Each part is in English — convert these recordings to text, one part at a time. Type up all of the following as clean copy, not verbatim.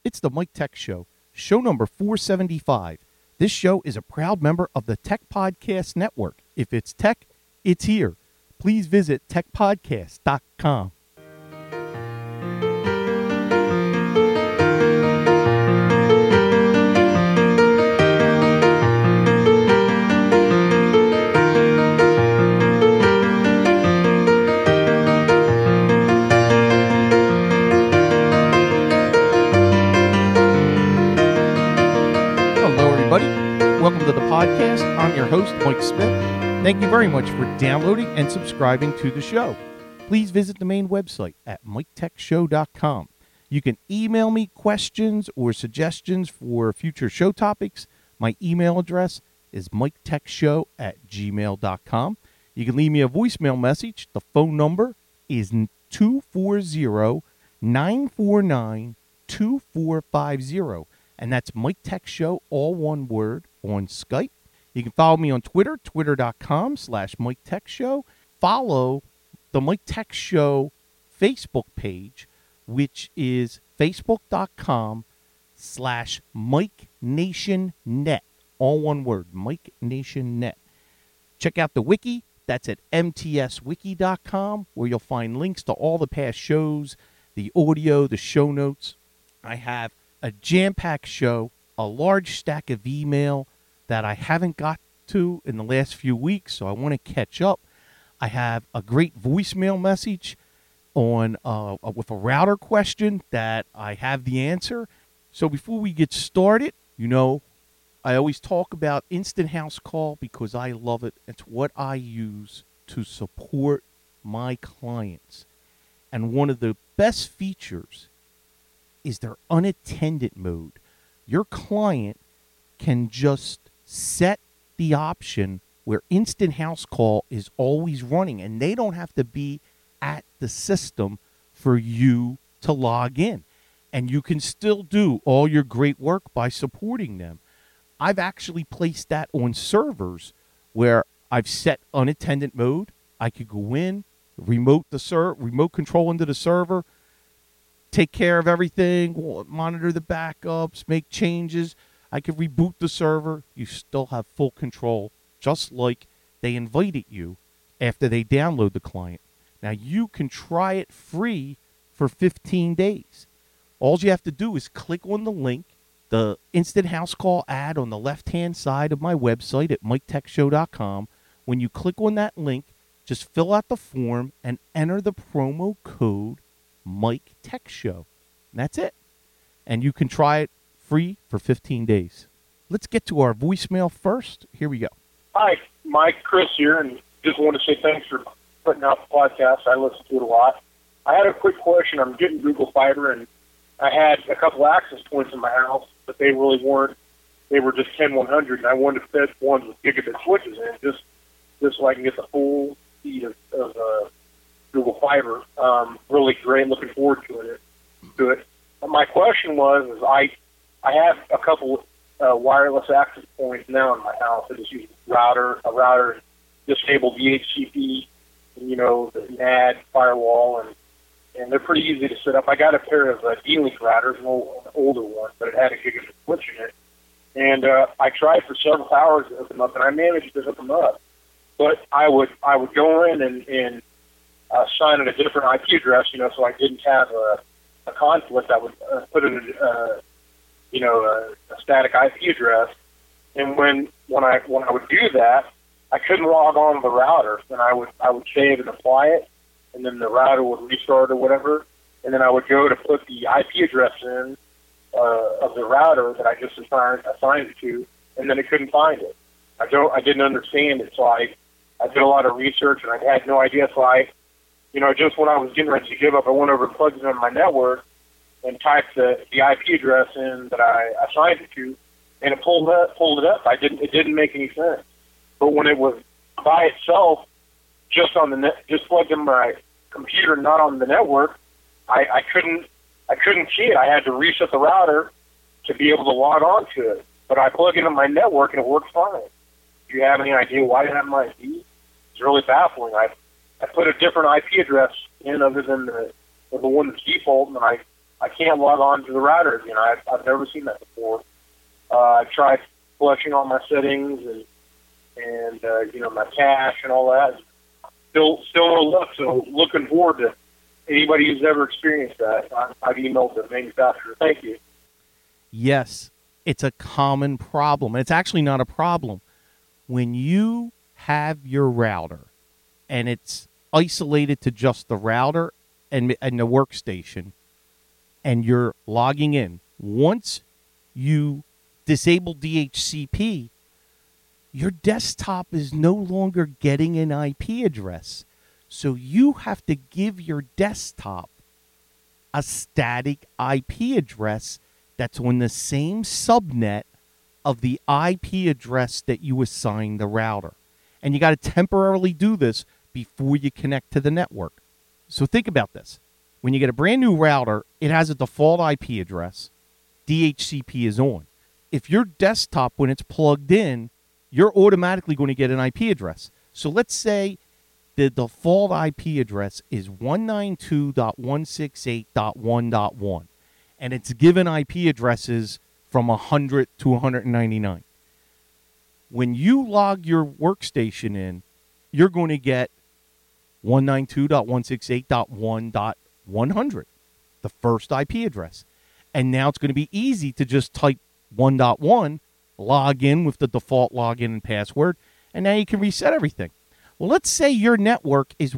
It's the Mike Tech Show, show number 475. This show is a proud member of the Tech Podcast Network. If it's tech, it's here. Please visit techpodcast.com. Welcome to the podcast. I'm your host, Mike Smith. Thank you very much for downloading and subscribing to the show. Please visit the main website at miketechshow.com. You can email me questions or suggestions for future show topics. My email address is miketechshow@gmail.com. You can leave me a voicemail message. The phone number is 240-949-2450. And that's Mike Tech Show, all one word, on Skype. You can follow me on Twitter, twitter.com/Mike Tech Show. Follow the Mike Tech Show Facebook page, which is facebook.com/Mike Nation Net, all one word, Mike Nation Net. Check out the wiki. That's at mtswiki.com, where you'll find links to all the past shows, the audio, the show notes. I have a jam-packed show, a large stack of email that I haven't got to in the last few weeks, so I want to catch up. I have a great voicemail message on with a router question that I have the answer. So before we get started, I always talk about Instant House Call because I love it. It's what I use to support my clients. And one of the best features is their unattended mode. Your client can just set the option where Instant House Call is always running, and they don't have to be at the system for you to log in. And you can still do all your great work by supporting them. I've actually placed that on servers where I've set unattended mode. I could go in, remote control into the server, take care of everything, monitor the backups, make changes. I could reboot the server. You still have full control, just like they invited you after they download the client. Now, you can try it free for 15 days. All you have to do is click on the link, the Instant House Call ad on the left-hand side of my website at miketechshow.com. When you click on that link, just fill out the form and enter the promo code Mike Tech Show. And that's it. And you can try it free for 15 days. Let's get to our voicemail first. Here we go. Hi, Mike, Chris here, and just want to say thanks for putting out the podcast. I listen to it a lot. I had a quick question. I'm getting Google Fiber, and I had a couple access points in my house, but they really weren't. They were just 10-100, and I wanted to fit ones with gigabit switches in, just so I can get the full speed of Google Fiber. Really great. Looking forward to it. But my question was, I have a couple wireless access points now in my house. I just use a router, disable DHCP, and, the NAD firewall, and they're pretty easy to set up. I got a pair of D-Link routers, an older one, but it had a gigabit switch in it. And I tried for several hours to hook them up, and I managed to hook them up. But I would go in and assign it a different IP address, so I didn't have a conflict. I would put in a static IP address, and when I would do that, I couldn't log on to the router. And I would save and apply it, and then the router would restart or whatever, and then I would go to put the IP address in of the router that I just assigned it to, and then it couldn't find it. I didn't understand it, so I did a lot of research, and I had no idea. So just when I was getting ready to give up, I went over and plugged it in my network and typed the IP address in that I assigned it to, and it pulled it up. It didn't make any sense. But when it was by itself, just on the net, just plugged in my computer, not on the network, I couldn't see it. I had to reset the router to be able to log on to it. But I plug it in my network and it works fine. Do you have any idea why that might be? It's really baffling. I put a different IP address in other than the one that's default, and I I can't log on to the router again. I've never seen that before. I tried flushing all my settings and my cache and all that. Still no luck. So looking forward to anybody who's ever experienced that. I've emailed the manufacturer. Thank you. Yes, it's a common problem. It's actually not a problem. When you have your router and it's isolated to just the router and the workstation, and you're logging in, once you disable DHCP, your desktop is no longer getting an IP address. So you have to give your desktop a static IP address that's on the same subnet of the IP address that you assign the router. And you got to temporarily do this before you connect to the network. So think about this. When you get a brand new router, it has a default IP address. DHCP is on. If your desktop, when it's plugged in, you're automatically going to get an IP address. So let's say the default IP address is 192.168.1.1, and it's given IP addresses from 100 to 199. When you log your workstation in, you're going to get 192.168.1.100, the first IP address. And now it's going to be easy to just type 1.1, log in with the default login and password, and now you can reset everything. Well, let's say your network is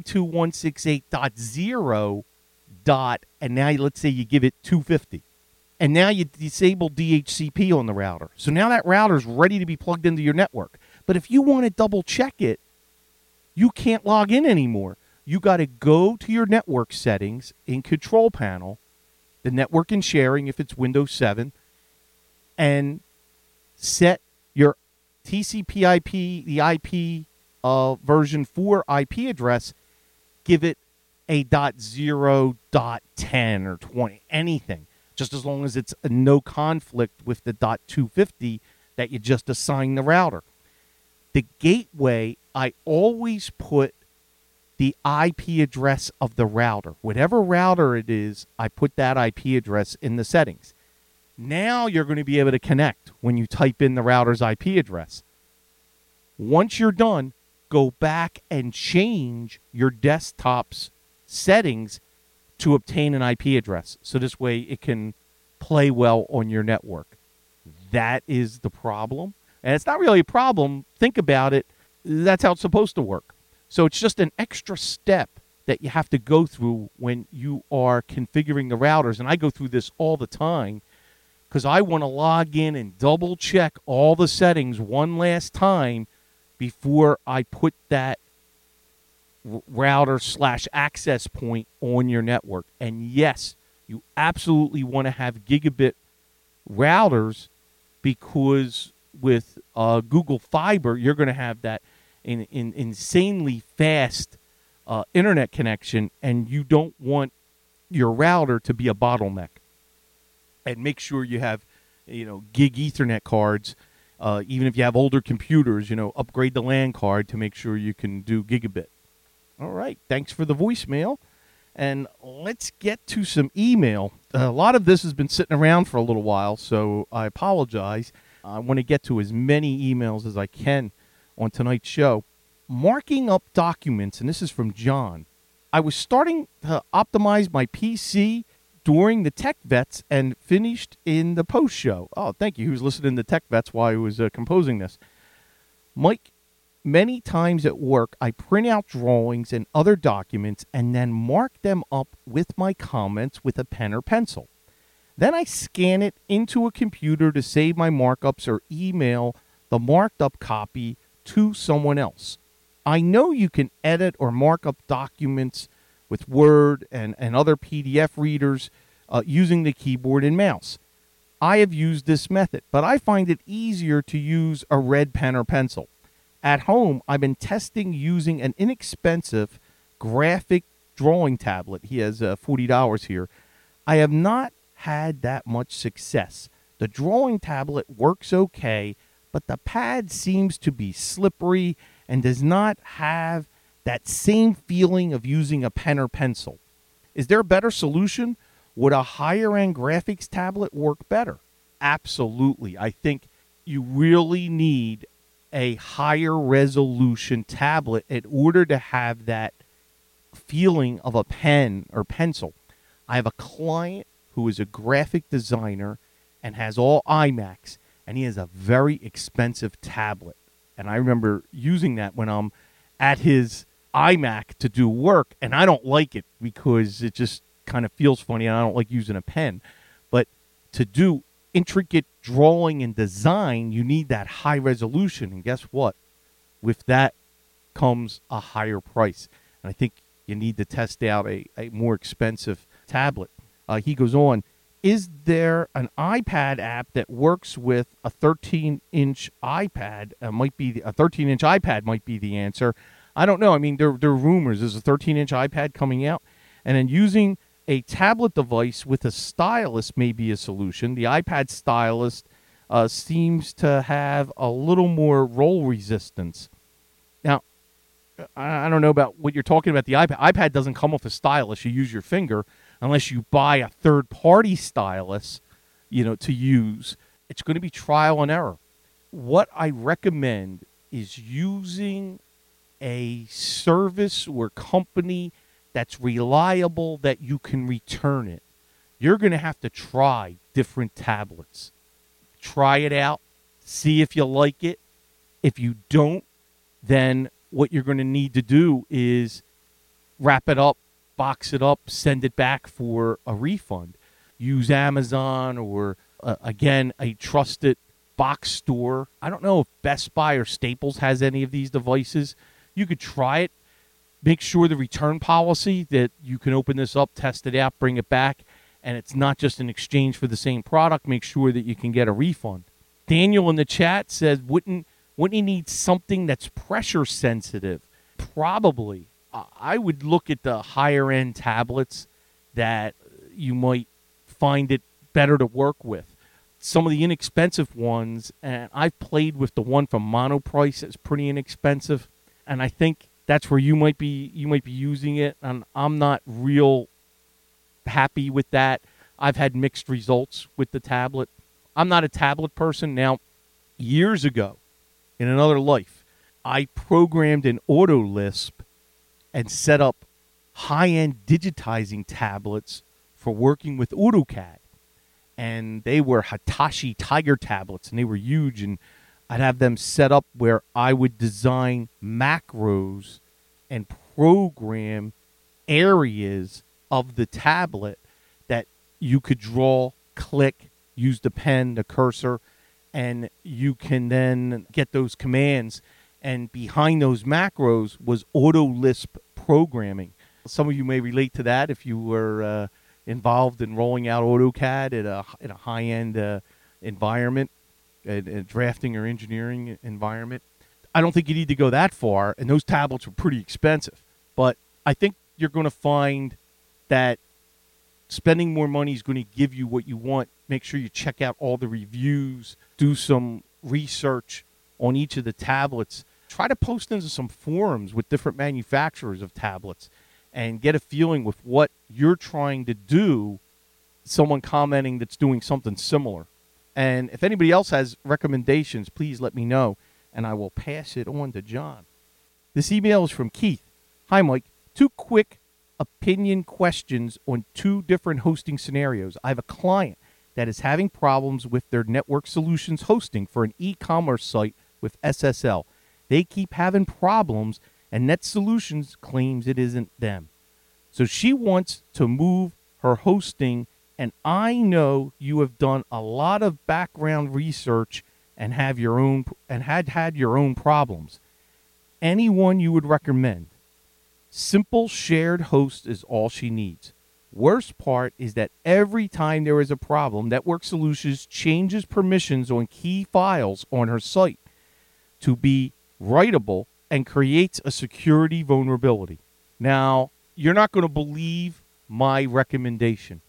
192.168.0 and now let's say you give it 250. And now you disable DHCP on the router. So now that router is ready to be plugged into your network. But if you want to double check it, you can't log in anymore. You got to go to your network settings in Control Panel, the network and sharing if it's Windows 7, and set your TCP/IP, the IP version 4 IP address, give it a .0.10 or 20, anything, just as long as it's no conflict with the .250 that you just assigned the router. The gateway, I always put the IP address of the router. Whatever router it is, I put that IP address in the settings. Now you're going to be able to connect when you type in the router's IP address. Once you're done, go back and change your desktop's settings to obtain an IP address. So this way it can play well on your network. That is the problem. And it's not really a problem. Think about it. That's how it's supposed to work. So it's just an extra step that you have to go through when you are configuring the routers. And I go through this all the time because I want to log in and double check all the settings one last time before I put that router/access point on your network. And yes, you absolutely want to have gigabit routers because with Google Fiber, you're going to have that insanely fast internet connection, and you don't want your router to be a bottleneck. And make sure you have, gig Ethernet cards. Even if you have older computers, upgrade the LAN card to make sure you can do gigabit. All right, thanks for the voicemail. And let's get to some email. A lot of this has been sitting around for a little while, so I apologize. I want to get to as many emails as I can on tonight's show. Marking up documents, and this is from John. I was starting to optimize my PC during the Tech Vets and finished in the post show. Oh, thank you. He was listening to Tech Vets while he was composing this. Mike, many times at work, I print out drawings and other documents and then mark them up with my comments with a pen or pencil. Then I scan it into a computer to save my markups or email the marked up copy to someone else. I know you can edit or mark up documents with Word and other PDF readers using the keyboard and mouse. I have used this method, but I find it easier to use a red pen or pencil. At home, I've been testing using an inexpensive graphic drawing tablet. He has $40 here. I have not had that much success. The drawing tablet works okay, but the pad seems to be slippery and does not have that same feeling of using a pen or pencil. Is there a better solution, Would a higher-end graphics tablet work better? Absolutely. I think you really need a higher resolution tablet in order to have that feeling of a pen or pencil. I have a client who is a graphic designer and has all iMacs, and he has a very expensive tablet. And I remember using that when I'm at his iMac to do work, and I don't like it because it just kind of feels funny, and I don't like using a pen. But to do intricate drawing and design, you need that high resolution. And guess what? With that comes a higher price. And I think you need to test out a more expensive tablet. He goes on, is there an iPad app that works with a 13-inch iPad? A 13-inch iPad might be the answer. I don't know. I mean, there are rumors. There's a 13-inch iPad coming out. And then using a tablet device with a stylus may be a solution. The iPad stylus seems to have a little more roll resistance. Now, I don't know about what you're talking about. The iPad. iPad doesn't come with a stylus. You use your finger unless you buy a third-party stylus, to use. It's going to be trial and error. What I recommend is using a service or company that's reliable, that you can return it. You're going to have to try different tablets. Try it out. See if you like it. If you don't, then what you're going to need to do is wrap it up, box it up, send it back for a refund. Use Amazon or, again, a trusted box store. I don't know if Best Buy or Staples has any of these devices. You could try it. Make sure the return policy that you can open this up, test it out, bring it back, and it's not just an exchange for the same product. Make sure that you can get a refund. Daniel in the chat says, wouldn't he need something that's pressure sensitive? Probably. I would look at the higher end tablets that you might find it better to work with. Some of the inexpensive ones, and I've played with the one from Monoprice that's pretty inexpensive, and I think that's where you might be using it, and I'm not real happy with that. I've had mixed results with the tablet. I'm not a tablet person. Now, years ago, in another life, I programmed an AutoLisp and set up high-end digitizing tablets for working with AutoCAD. And they were Hitachi Tiger tablets, and they were huge, and I'd have them set up where I would design macros and program areas of the tablet that you could draw, click, use the pen, the cursor, and you can then get those commands. And behind those macros was AutoLisp programming. Some of you may relate to that if you were involved in rolling out AutoCAD in a high-end environment, a drafting or engineering environment. I don't think you need to go that far, and those tablets were pretty expensive. But I think you're going to find that spending more money is going to give you what you want. Make sure you check out all the reviews, do some research on each of the tablets. Try to post into some forums with different manufacturers of tablets and get a feeling with what you're trying to do, someone commenting that's doing something similar. And if anybody else has recommendations, please let me know, and I will pass it on to John. This email is from Keith. Hi, Mike. 2 quick opinion questions on 2 different hosting scenarios. I have a client that is having problems with their network solutions hosting for an e-commerce site with SSL. They keep having problems, and Net Solutions claims it isn't them. So she wants to move her hosting, and I know you have done a lot of background research and have your own and had your own problems. Anyone you would recommend? Simple shared host is all she needs. Worst part is that every time there is a problem, Network Solutions changes permissions on key files on her site to be writable and creates a security vulnerability. Now, you're not going to believe my recommendation.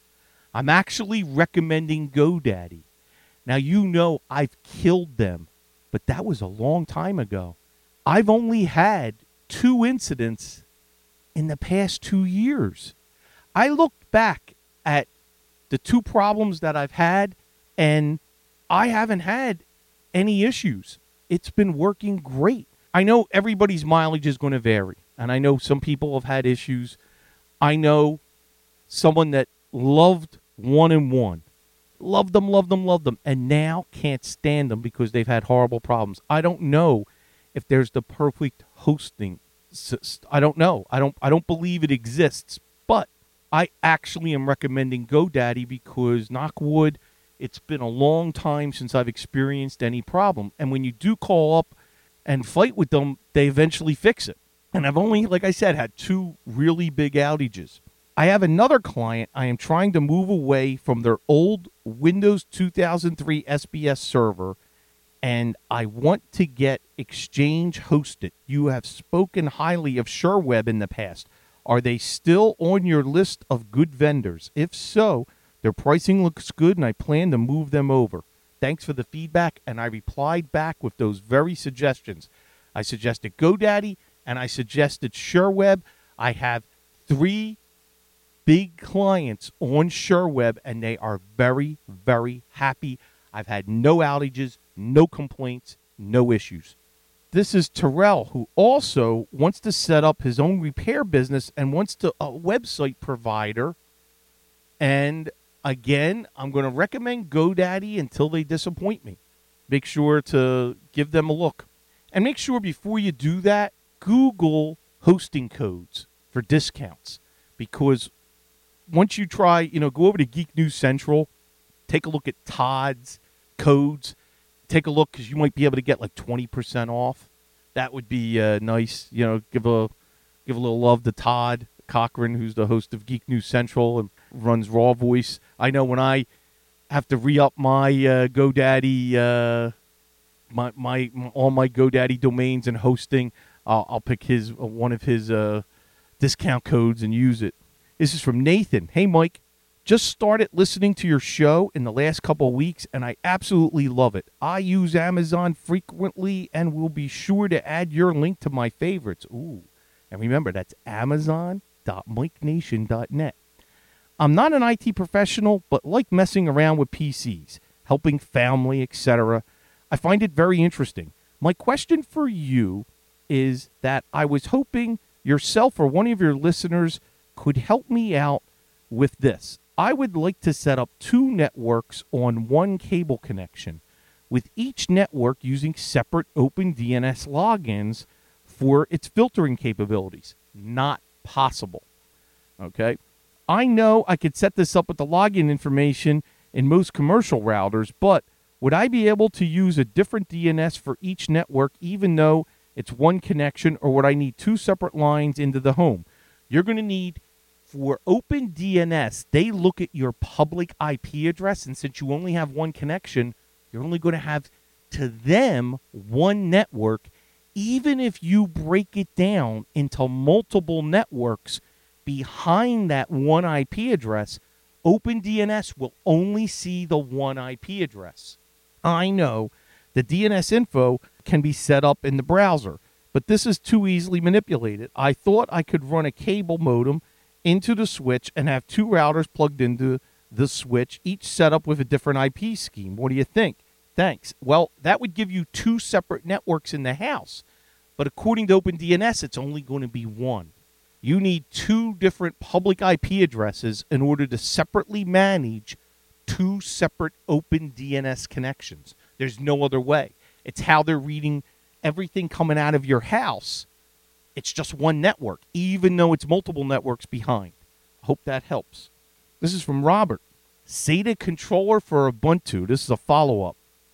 I'm actually recommending GoDaddy. Now, you know I've killed them, but that was a long time ago. I've only had 2 incidents in the past 2 years. I looked back at the two problems that I've had, and I haven't had any issues. It's been working great. I know everybody's mileage is going to vary, and I know some people have had issues. I know someone that loved 1-in-1. Loved them, and now can't stand them because they've had horrible problems. I don't know if there's the perfect hosting. I don't know. I don't believe it exists, but I actually am recommending GoDaddy because, knock wood, it's been a long time since I've experienced any problem. And when you do call up and fight with them, they eventually fix it. And I've only, like I said, had 2 really big outages. I have another client. I am trying to move away from their old Windows 2003 SBS server, and I want to get Exchange hosted. You have spoken highly of SureWeb in the past. Are they still on your list of good vendors? If so, their pricing looks good, and I plan to move them over. Thanks for the feedback, and I replied back with those very suggestions. I suggested GoDaddy, and I suggested SureWeb. I have 3 big clients on SureWeb, and they are very, very happy. I've had no outages, no complaints, no issues. This is Terrell, who also wants to set up his own repair business and wants to a website provider. And again, I'm going to recommend GoDaddy until they disappoint me. Make sure to give them a look. And make sure before you do that, Google hosting codes for discounts. Because once you try, go over to Geek News Central, take a look at Todd's codes. Take a look because you might be able to get like 20% off. That would be nice. Give a little love to Todd Cochran, who's the host of Geek News Central and runs Raw Voice. I know when I have to re-up my GoDaddy, all my GoDaddy domains and hosting, I'll pick one of his discount codes and use it. This is from Nathan. Hey, Mike. Just started listening to your show in the last couple of weeks, and I absolutely love it. I use Amazon frequently and will be sure to add your link to my favorites. Ooh, and remember, that's amazon.mikenation.net. I'm not an IT professional, but like messing around with PCs, helping family, etc. I find it very interesting. My question for you is that I was hoping yourself or one of your listeners could help me out with this. I would like to set up 2 networks on one cable connection, with each network using separate OpenDNS logins for its filtering capabilities. Not possible. Okay? I know I could set this up with the login information in most commercial routers, but would I be able to use a different DNS for each network even though it's one connection, or would I need 2 separate lines into the home? You're going to need, for OpenDNS, they look at your public IP address, and since you only have one connection, you're only going to have, to them, one network, even if you break it down into multiple networks behind that one IP address. OpenDNS will only see the one IP address. I know the DNS info can be set up in the browser, but this is too easily manipulated. I thought I could run a cable modem into the switch and have 2 routers plugged into the switch, each set up with a different IP scheme. What do you think? Thanks. Well, that would give you 2 separate networks in the house, but according to OpenDNS, it's only going to be one. You need 2 different public IP addresses in order to separately manage 2 separate OpenDNS connections. There's no other way. It's how they're reading everything coming out of your house. It's just one network, even though it's multiple networks behind. I hope that helps. This is from Robert. SATA controller for Ubuntu. This is a follow-up.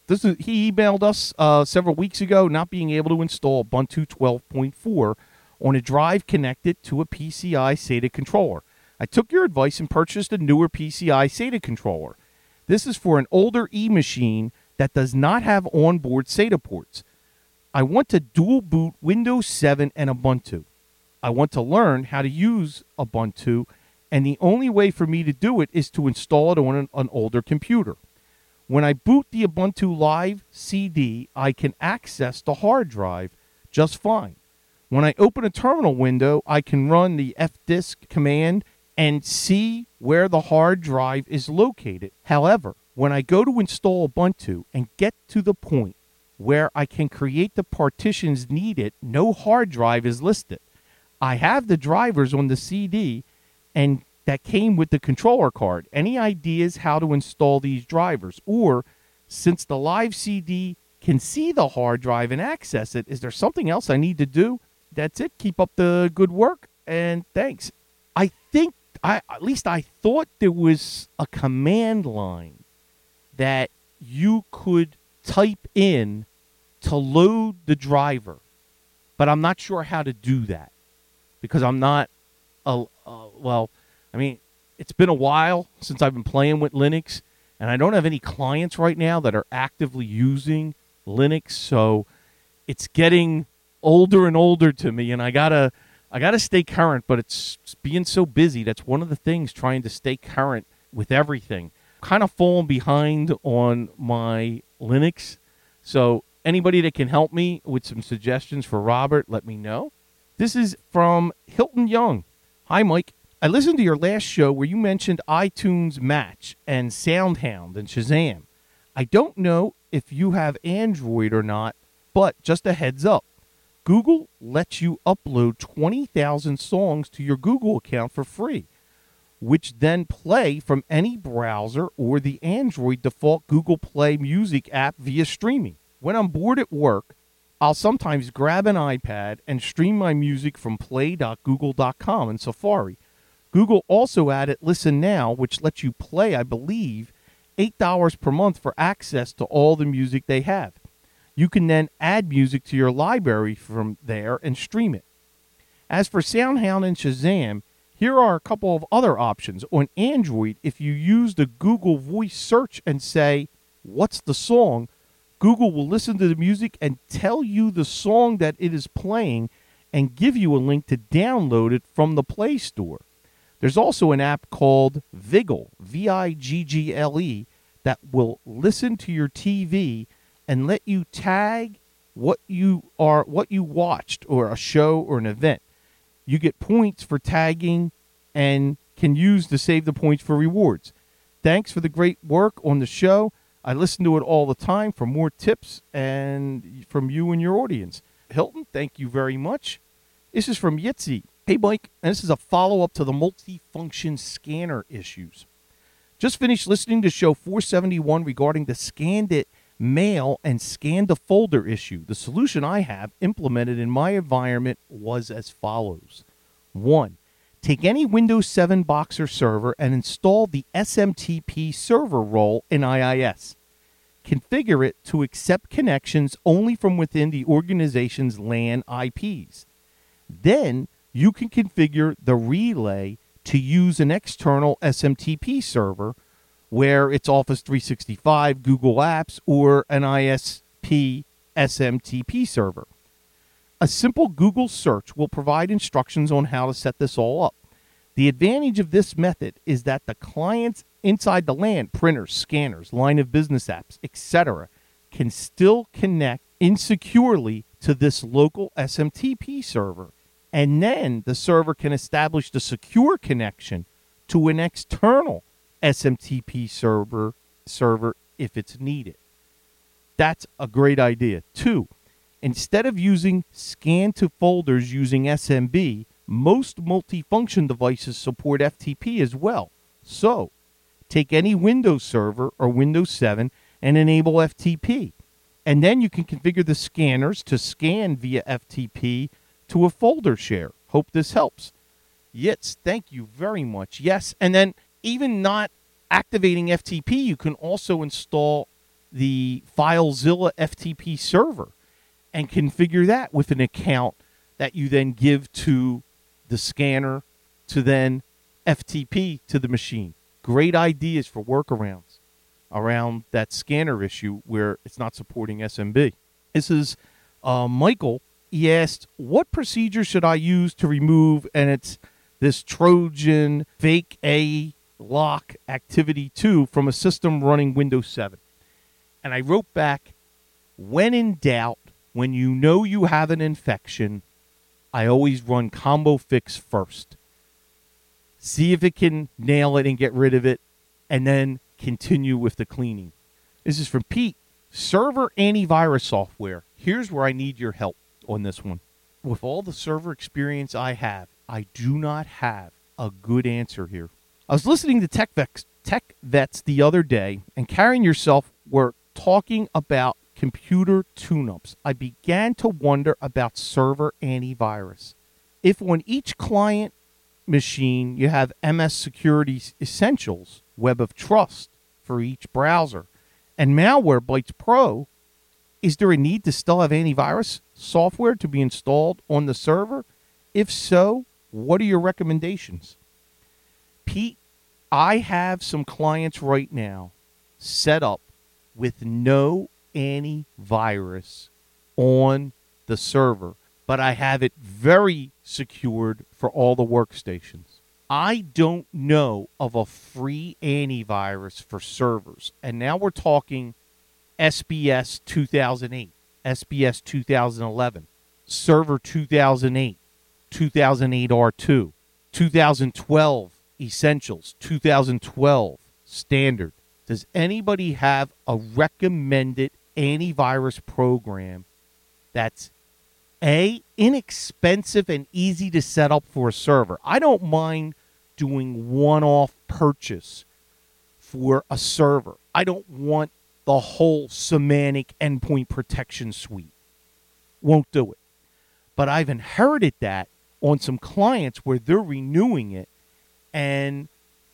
He emailed us several weeks ago, not being able to install Ubuntu 12.4 on a drive connected to a PCI SATA controller. I took your advice and purchased a newer PCI SATA controller. This is for an older E-machine that does not have onboard SATA ports. I want to dual boot Windows 7 and Ubuntu. I want to learn how to use Ubuntu, and the only way for me to do it is to install it on an older computer. When I boot the Ubuntu Live CD, I can access the hard drive just fine. When I open a terminal window, I can run the fdisk command and see where the hard drive is located. However, when I go to install Ubuntu and get to the point where I can create the partitions needed, no hard drive is listed. I have the drivers on the CD and that came with the controller card. Any ideas how to install these drivers? Or since the live CD can see the hard drive and access it, is there something else I need to do? That's it. Keep up the good work and thanks. I think, at least I thought there was a command line that you could type in to load the driver, but I'm not sure how to do that because I'm not, it's been a while since I've been playing with Linux, and I don't have any clients right now that are actively using Linux, so it's getting older and older to me, and I gotta stay current, but it's being so busy. That's one of the things, trying to stay current with everything. Kind of falling behind on my Linux, so anybody that can help me with some suggestions for Robert, let me know. This is from Hilton Young. Hi, Mike. I listened to your last show where you mentioned iTunes Match and SoundHound and Shazam. I don't know if you have Android or not, but just a heads up. Google lets you upload 20,000 songs to your Google account for free, which then play from any browser or the Android default Google Play Music app via streaming. When I'm bored at work, I'll sometimes grab an iPad and stream my music from play.google.com in Safari. Google also added Listen Now, which lets you play, I believe, $8 per month for access to all the music they have. You can then add music to your library from there and stream it. As for SoundHound and Shazam, here are a couple of other options. On Android, if you use the Google Voice search and say, "What's the song?" Google will listen to the music and tell you the song that it is playing and give you a link to download it from the Play Store. There's also an app called Viggle, Viggle, that will listen to your TV and let you tag what you watched, or a show or an event. You get points for tagging and can use to save the points for rewards. Thanks for the great work on the show. I listen to it all the time for more tips and from you and your audience. Hilton, thank you very much. This is from Yitzi. Hey, Mike, and this is a follow-up to the multifunction scanner issues. Just finished listening to show 471 regarding the scanned it mail and scan to folder issue. The solution I have implemented in my environment was as follows. 1. Take any Windows 7 Boxer server and install the SMTP server role in IIS. Configure it to accept connections only from within the organization's LAN IPs. Then you can configure the relay to use an external SMTP server, where it's Office 365, Google Apps, or an ISP SMTP server. A simple Google search will provide instructions on how to set this all up. The advantage of this method is that the clients inside the LAN, printers, scanners, line of business apps, etc., can still connect insecurely to this local SMTP server. And then the server can establish the secure connection to an external SMTP server if it's needed. That's a great idea. 2, instead of using scan to folders using SMB, most multifunction devices support FTP as well. So, take any Windows server or Windows 7 and enable FTP. And then you can configure the scanners to scan via FTP to a folder share. Hope this helps. Yes, thank you very much. Yes, and then even not activating FTP, you can also install the FileZilla FTP server and configure that with an account that you then give to the scanner to then FTP to the machine. Great ideas for workarounds around that scanner issue where it's not supporting SMB. This is Michael. He asked, what procedure should I use to remove, and it's this Trojan fake A lock activity 2 from a system running Windows 7. And I wrote back, when in doubt, when you know you have an infection, I always run Combo Fix first. see if it can nail it and get rid of it, and then continue with the cleaning. This is from Pete. Server antivirus software. Here's where I need your help on this one. With all the server experience I have, I do not have a good answer here. I was listening to Tech Vets the other day, and Carrie and yourself were talking about computer tune-ups. I began to wonder about server antivirus. If on each client machine you have MS Security Essentials, Web of Trust for each browser, and Malwarebytes Pro, is there a need to still have antivirus software to be installed on the server? If so, what are your recommendations? Pete, I have some clients right now set up with no antivirus on the server, but I have it very secured for all the workstations. I don't know of a free antivirus for servers. And now we're talking SBS 2008, SBS 2011, Server 2008, 2008 R2, 2012 Essentials, 2012 Standard. Does anybody have a recommended antivirus program that's inexpensive and easy to set up for a server? I don't mind doing one-off purchase for a server. I don't want the whole Symantec endpoint protection suite. Won't do it. But I've inherited that on some clients where they're renewing it, and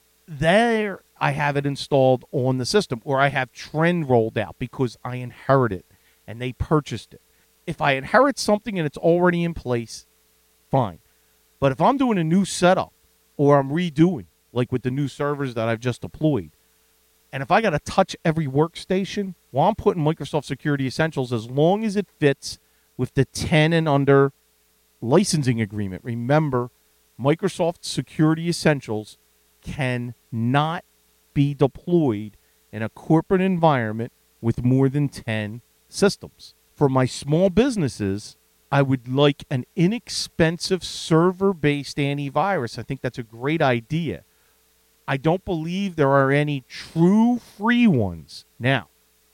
there I have it installed on the system, or I have Trend rolled out because I inherit it and they purchased it. If I inherit something and it's already in place, fine. But if I'm doing a new setup or I'm redoing, like with the new servers that I've just deployed, and if I got to touch every workstation, well, I'm putting Microsoft Security Essentials as long as it fits with the 10 and under licensing agreement. Remember, Microsoft Security Essentials cannot be deployed in a corporate environment with more than 10 systems. For my small businesses, I would like an inexpensive server-based antivirus. I think that's a great idea. I don't believe there are any true free ones. Now,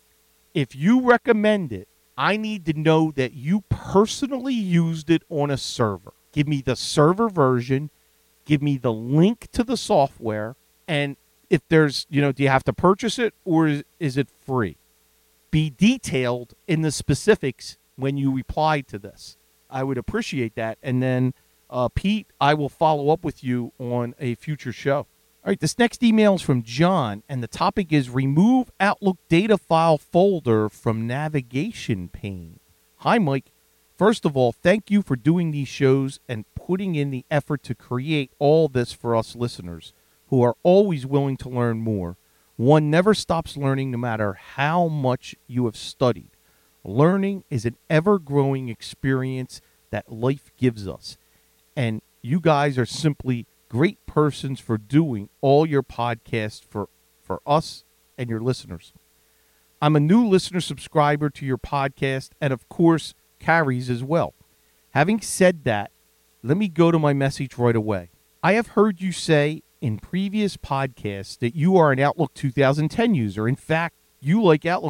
if you recommend it, I need to know that you personally used it on a server. Give me the server version. Give me the link to the software. And if there's, do you have to purchase it or is it free? Be detailed in the specifics when you reply to this. I would appreciate that. And then, Pete, I will follow up with you on a future show. All right, this next email is from John, and the topic is remove Outlook data file folder from navigation pane. Hi, Mike. First of all, thank you for doing these shows and putting in the effort to create all this for us listeners who are always willing to learn more. One never stops learning no matter how much you have studied. Learning is an ever-growing experience that life gives us, and you guys are simply great persons for doing all your podcasts for us and your listeners. I'm a new listener subscriber to your podcast and, of course, Carrie's as well. Having said that, let me go to my message right away. I have heard you say in previous podcasts that you are an Outlook 2010 user. In fact, you like Outlook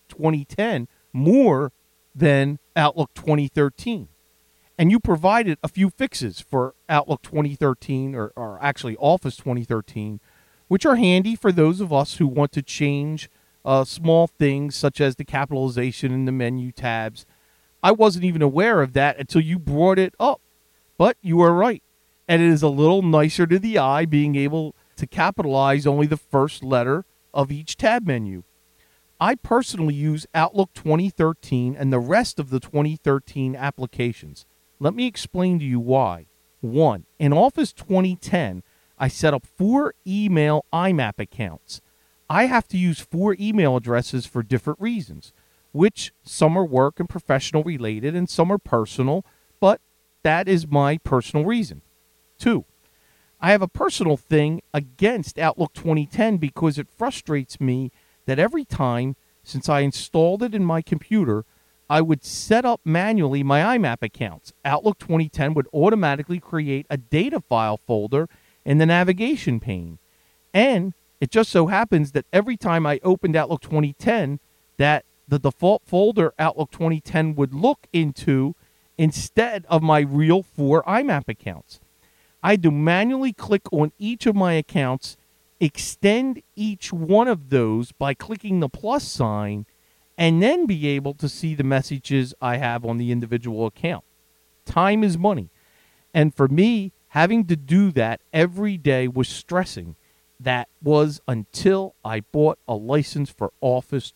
2010 more than Outlook 2013. And you provided a few fixes for Outlook 2013, or actually Office 2013, which are handy for those of us who want to change small things such as the capitalization in the menu tabs. I wasn't even aware of that until you brought it up. But you are right. And it is a little nicer to the eye being able to capitalize only the first letter of each tab menu. I personally use Outlook 2013 and the rest of the 2013 applications. Let me explain to you why. 1. In Office 2010, I set up 4 email IMAP accounts. I have to use 4 email addresses for different reasons, which some are work and professional related and some are personal, but that is my personal reason. 2. I have a personal thing against Outlook 2010 because it frustrates me that every time since I installed it in my computer, I would set up manually my IMAP accounts. Outlook 2010 would automatically create a data file folder in the navigation pane. And it just so happens that every time I opened Outlook 2010, that the default folder Outlook 2010 would look into instead of my real 4 IMAP accounts. I had to manually click on each of my accounts, extend each one of those by clicking the plus sign, and then be able to see the messages I have on the individual account. Time is money. And for me, having to do that every day was stressing. That was until I bought a license for Office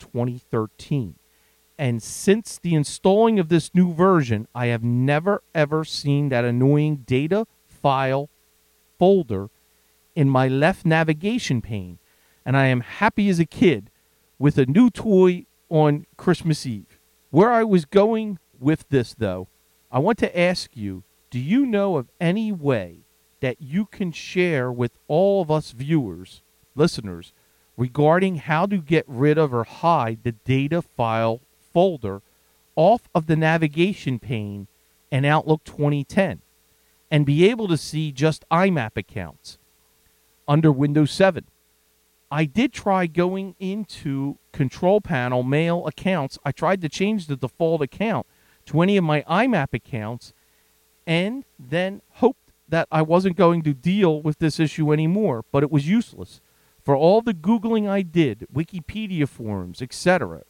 2013. And since the installing of this new version, I have never, ever seen that annoying data file folder in my left navigation pane. And I am happy as a kid with a new toy on Christmas Eve. Where I was going with this, though, I want to ask you, do you know of any way that you can share with all of us viewers, listeners, regarding how to get rid of or hide the data file folder off of the navigation pane in Outlook 2010 and be able to see just IMAP accounts under Windows 7? I did try going into Control Panel Mail accounts. I tried to change the default account to any of my IMAP accounts and then hoped that I wasn't going to deal with this issue anymore, but it was useless. For all the Googling I did, Wikipedia forums, etc.,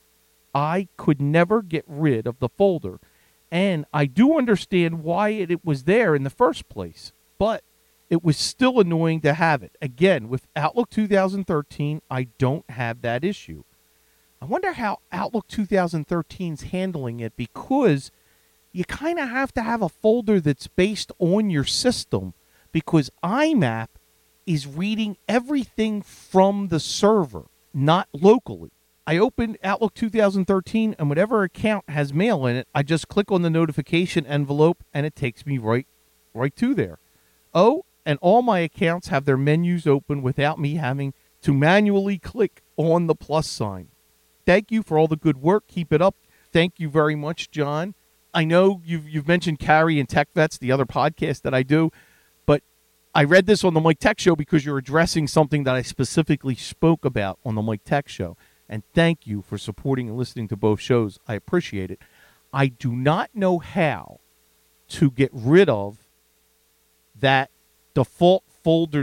I could never get rid of the folder. And I do understand why it was there in the first place, but it was still annoying to have it. Again, with Outlook 2013, I don't have that issue. I wonder how Outlook 2013's handling it, because you kind of have to have a folder that's based on your system, because IMAP is reading everything from the server, not locally. I opened Outlook 2013, and whatever account has mail in it, I just click on the notification envelope, and it takes me right to there. Oh, and all my accounts have their menus open without me having to manually click on the plus sign. Thank you for all the good work. Keep it up. Thank you very much, John. I know you've mentioned Carrie and Tech Vets, the other podcast that I do, but I read this on the Mike Tech Show because you're addressing something that I specifically spoke about on the Mike Tech Show. And thank you for supporting and listening to both shows. I appreciate it. I do not know how to get rid of that default folder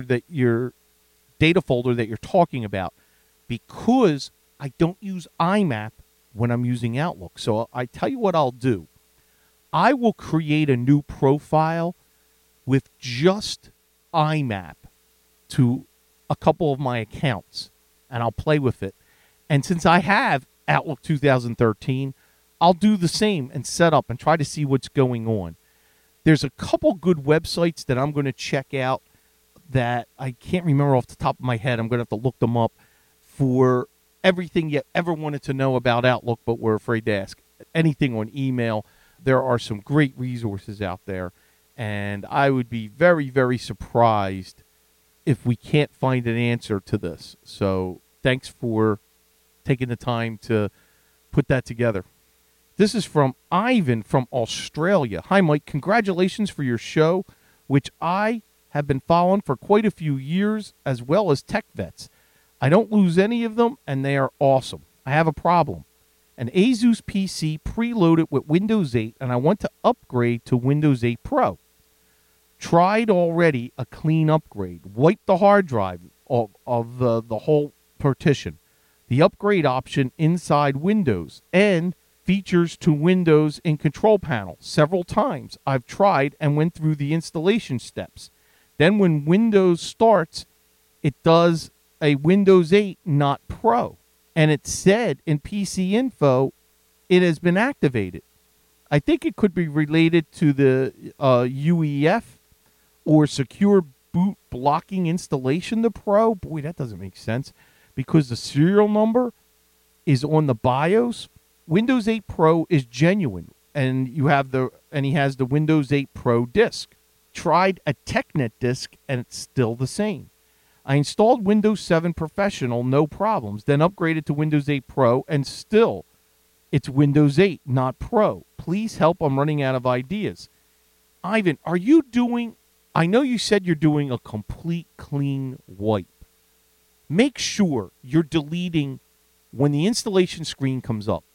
data folder that you're talking about, because I don't use IMAP when I'm using Outlook. So I tell you what I'll do. I will create a new profile with just IMAP to a couple of my accounts, and I'll play with it. And since I have Outlook 2013, I'll do the same and set up and try to see what's going on. There's a couple good websites that I'm going to check out that I can't remember off the top of my head. I'm going to have to look them up for everything you ever wanted to know about Outlook but were afraid to ask. Anything on email. There are some great resources out there, and I would be very, very surprised if we can't find an answer to this. So thanks for taking the time to put that together. This is from Ivan from Australia. Hi, Mike. Congratulations for your show, which I have been following for quite a few years, as well as Tech Vets. I don't lose any of them, and they are awesome. I have a problem. An Asus PC preloaded with Windows 8, and I want to upgrade to Windows 8 Pro. Tried already a clean upgrade. Wiped the hard drive of the whole partition. The upgrade option inside Windows, and features to Windows in Control Panel. Several times I've tried and went through the installation steps. Then when Windows starts, it does a Windows 8, not Pro. And it said in PC Info, it has been activated. I think it could be related to the UEF or Secure Boot blocking installation to Pro. Boy, that doesn't make sense, because the serial number is on the BIOS. Windows 8 Pro is genuine, and he has the Windows 8 Pro disk. Tried a TechNet disk, and it's still the same. I installed Windows 7 Professional, no problems, then upgraded to Windows 8 Pro, and still, it's Windows 8, not Pro. Please help, I'm running out of ideas. Ivan, are you doing I know you said you're doing a complete clean wipe. Make sure you're deleting when the installation screen comes up.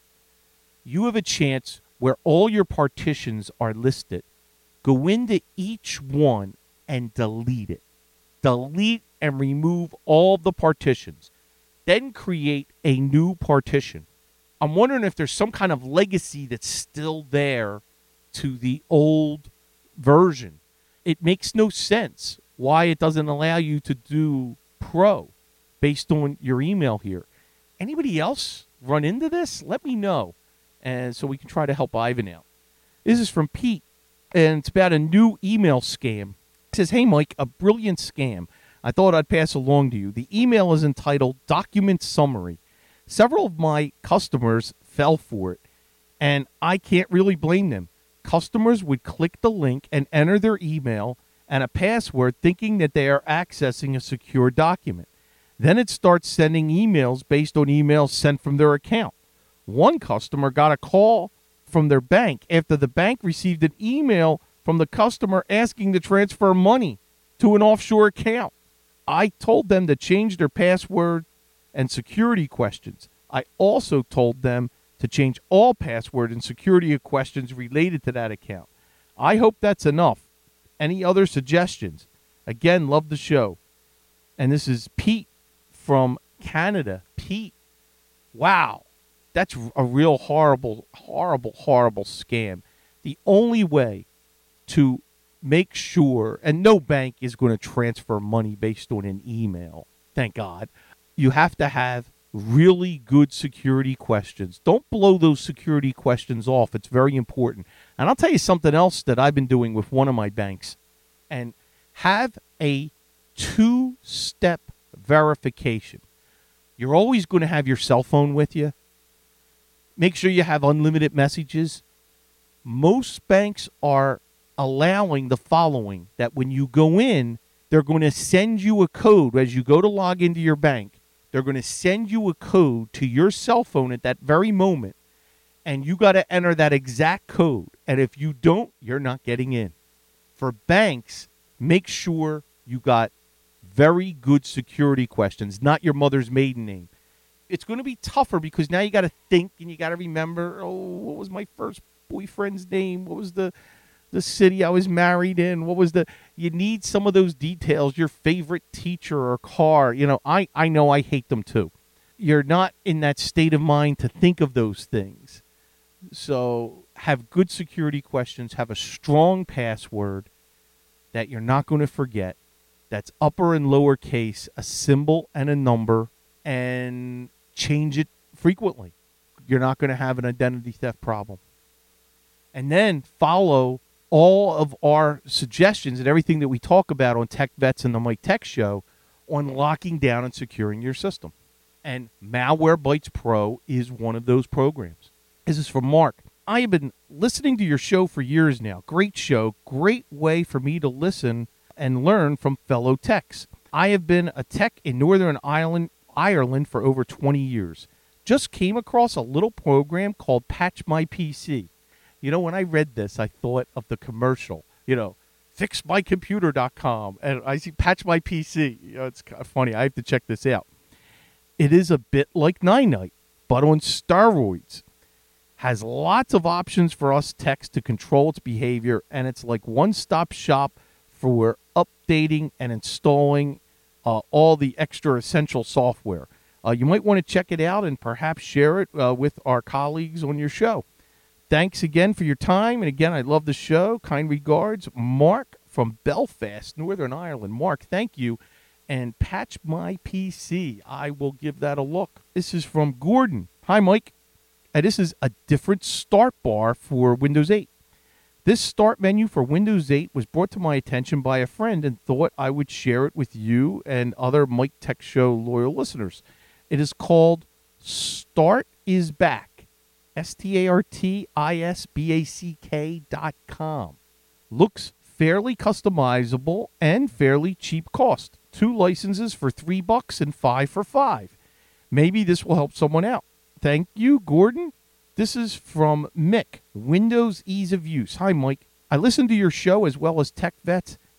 You have a chance where all your partitions are listed. Go into each one and delete it. Delete and remove all the partitions. Then create a new partition. I'm wondering if there's some kind of legacy that's still there to the old version. It makes no sense why it doesn't allow you to do Pro based on your email here. Anybody else run into this? Let me know, and so we can try to help Ivan out. This is from Pete, and it's about a new email scam. It says, "Hey, Mike, a brilliant scam. I thought I'd pass along to you. The email is entitled Document Summary. Several of my customers fell for it, and I can't really blame them. Customers would click the link and enter their email and a password thinking that they are accessing a secure document. Then it starts sending emails based on emails sent from their account. One customer got a call from their bank after the bank received an email from the customer asking to transfer money to an offshore account. I told them to change their password and security questions. I also told them to change all password and security questions related to that account. I hope that's enough. Any other suggestions? Again, love the show." And this is Pete from Canada. Pete, wow, that's a real horrible, horrible, horrible scam. The only way to make sure, and no bank is going to transfer money based on an email, thank God, you have to have really good security questions. Don't blow those security questions off. It's very important. And I'll tell you something else that I've been doing with one of my banks. And have a 2-step verification. You're always going to have your cell phone with you. Make sure you have unlimited messages. Most banks are allowing the following, that when you go in, they're going to send you a code as you go to log into your bank. They're going to send you a code to your cell phone at that very moment, and you got to enter that exact code. And if you don't, you're not getting in. For banks, make sure you got very good security questions, not your mother's maiden name. It's going to be tougher because now you got to think and you got to remember, what was my first boyfriend's name? What was the city I was married in? You need some of those details, your favorite teacher or car. I know I hate them too. You're not in that state of mind to think of those things. So have good security questions, have a strong password that you're not going to forget. That's upper and lower case, a symbol and a number, and change it frequently. You're not going to have an identity theft problem. And then follow all of our suggestions and everything that we talk about on Tech Vets and the Mike Tech Show on locking down and securing your system. And Malwarebytes Pro is one of those programs. This is from Mark. I have been listening to your show for years now. Great show. Great way for me to listen and learn from fellow techs. I have been a tech in Northern Ireland for over 20 years. Just came across a little program called Patch My PC. When I read this, I thought of the commercial, fixmycomputer.com. And I see Patch My PC. It's kind of funny. I have to check this out. It is a bit like Nine-Night, but on steroids. Has lots of options for us techs to control its behavior, and it's like one-stop shop for updating and installing all the extra essential software. You might want to check it out and perhaps share it with our colleagues on your show. Thanks again for your time. And again, I love the show. Kind regards, Mark from Belfast, Northern Ireland. Mark, thank you. And Patch My PC. I will give that a look. This is from Gordon. Hi, Mike. This is a different start bar for Windows 8. This start menu for Windows 8 was brought to my attention by a friend and thought I would share it with you and other Mike Tech Show loyal listeners. It is called Start Is Back. StartIsBack.com. Looks fairly customizable and fairly cheap cost. 2 licenses for $3 and 5 for $5. Maybe this will help someone out. Thank you, Gordon. This is from Mick, Windows Ease of Use. Hi, Mike. I listen to your show as well as Tech Vets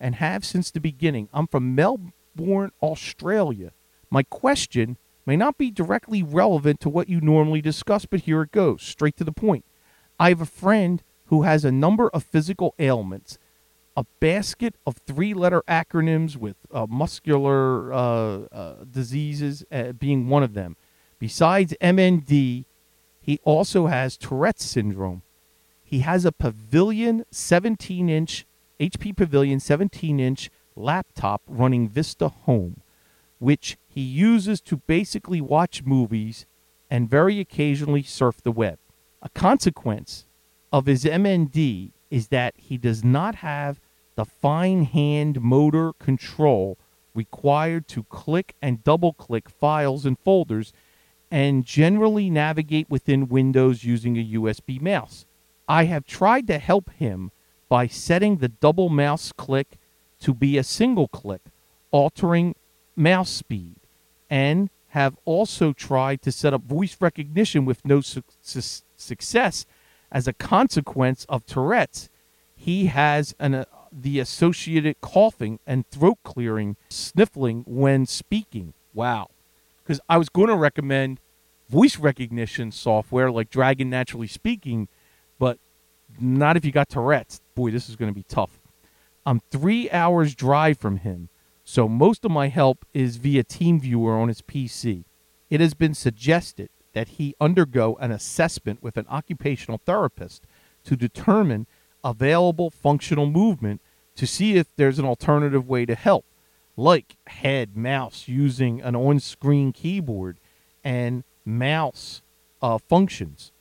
and have since the beginning. I'm from Melbourne, Australia. My question may not be directly relevant to what you normally discuss, but here it goes, straight to the point. I have a friend who has a number of physical ailments, a basket of 3-letter acronyms with muscular diseases being one of them. Besides MND, he also has Tourette's syndrome. He has a Pavilion 17-inch, HP Pavilion 17-inch laptop running Vista Home, which he uses to basically watch movies and very occasionally surf the web. A consequence of his MND is that he does not have the fine hand motor control required to click and double-click files and folders and generally navigate within Windows using a USB mouse. I have tried to help him by setting the double mouse click to be a single click, altering mouse speed, and have also tried to set up voice recognition with no success. As a consequence of Tourette's, he has the associated coughing and throat clearing, sniffling when speaking. Wow. Because I was going to recommend voice recognition software like Dragon Naturally Speaking, but not if you got Tourette's. Boy, this is going to be tough. I'm 3 hours drive from him, so most of my help is via TeamViewer on his PC. It has been suggested that he undergo an assessment with an occupational therapist to determine available functional movement to see if there's an alternative way to help, like head, mouse, using an on-screen keyboard, and mouse functions.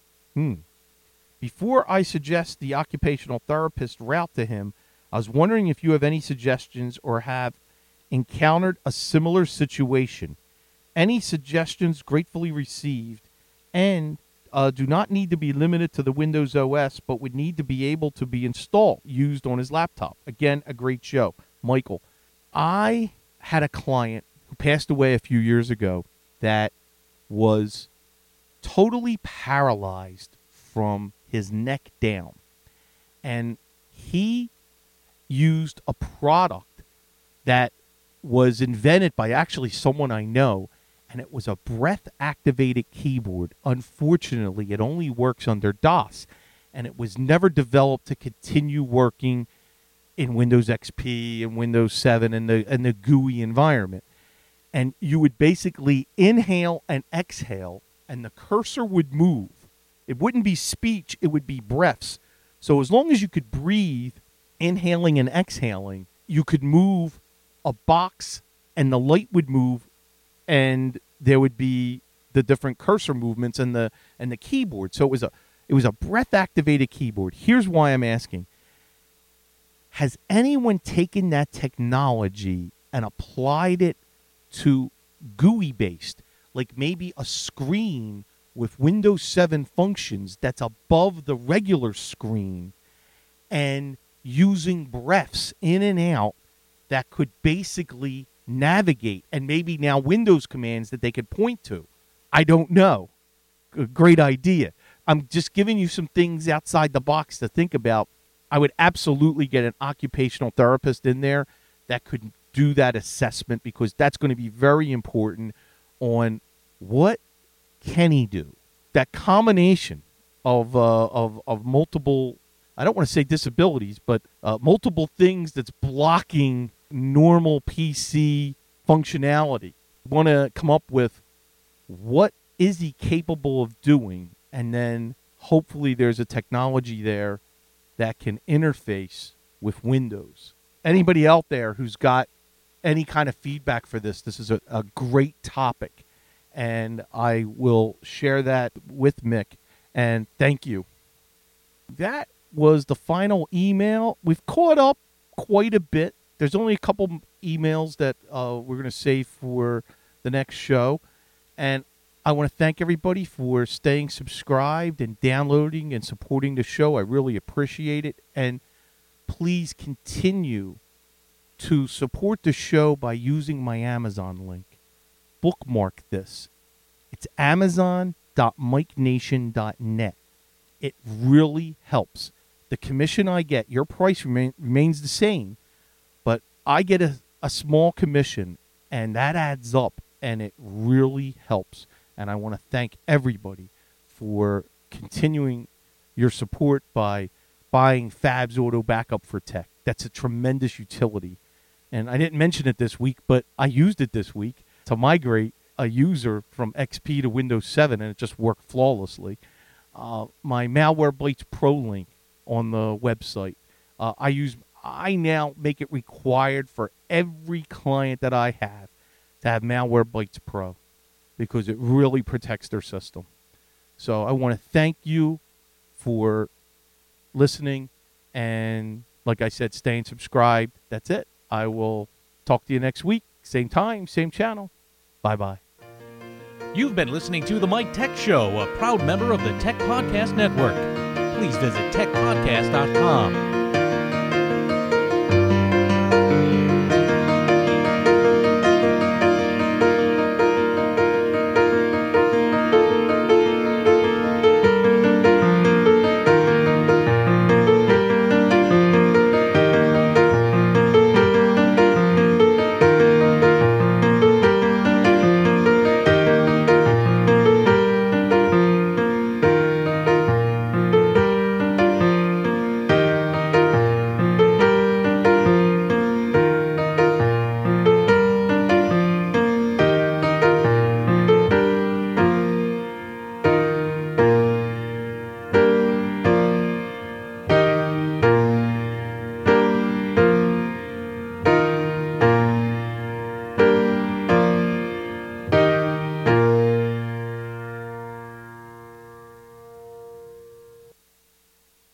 Before I suggest the occupational therapist route to him, I was wondering if you have any suggestions or have encountered a similar situation. Any suggestions gratefully received, and do not need to be limited to the Windows OS, but would need to be able to be installed, used on his laptop. Again, a great show. Michael, I had a client who passed away a few years ago that was totally paralyzed from his neck down. And he used a product that was invented by actually someone I know, and it was a breath-activated keyboard. Unfortunately, it only works under DOS, and it was never developed to continue working in Windows XP and Windows 7 and the GUI environment. And you would basically inhale and exhale, and the cursor would move. It wouldn't be speech, it would be breaths. So as long as you could breathe, inhaling and exhaling, you could move a box, and the light would move, and there would be the different cursor movements and the keyboard. So it was a breath activated keyboard. Here's why I'm asking. Has anyone taken that technology and applied it to GUI based, like maybe a screen with Windows 7 functions that's above the regular screen, and using breaths in and out that could basically navigate, and maybe now Windows commands that they could point to? I don't know. A great idea. I'm just giving you some things outside the box to think about. I would absolutely get an occupational therapist in there that could do that assessment, because that's going to be very important on what can he do. That combination of multiple, I don't want to say disabilities, but multiple things that's blocking normal PC functionality. Want to come up with what is he capable of doing, and then hopefully there's a technology there that can interface with Windows. Anybody out there who's got any kind of feedback for this is a great topic, and I will share that with Mick, and thank you. That was the final email. We've caught up quite a bit. There's only a couple emails that we're going to save for the next show, and I want to thank everybody for staying subscribed and downloading and supporting the show. I really appreciate it, and please continue to support the show by using my Amazon link. Bookmark this. It's amazon.mikenation.net. It really helps. The commission I get, your price remains the same, but I get a small commission, and that adds up, and it really helps. And I want to thank everybody for continuing your support by buying Fab's Auto Backup for Tech. That's a tremendous utility. And I didn't mention it this week, but I used it this week to migrate a user from XP to Windows 7, and it just worked flawlessly. My Malwarebytes Pro link on the website, I now make it required for every client that I have to have Malwarebytes Pro because it really protects their system. So I want to thank you for listening, and like I said, staying subscribed. That's it. I will talk to you next week. Same time, same channel. Bye-bye. You've been listening to The Mike Tech Show, a proud member of the Tech Podcast Network. Please visit techpodcast.com.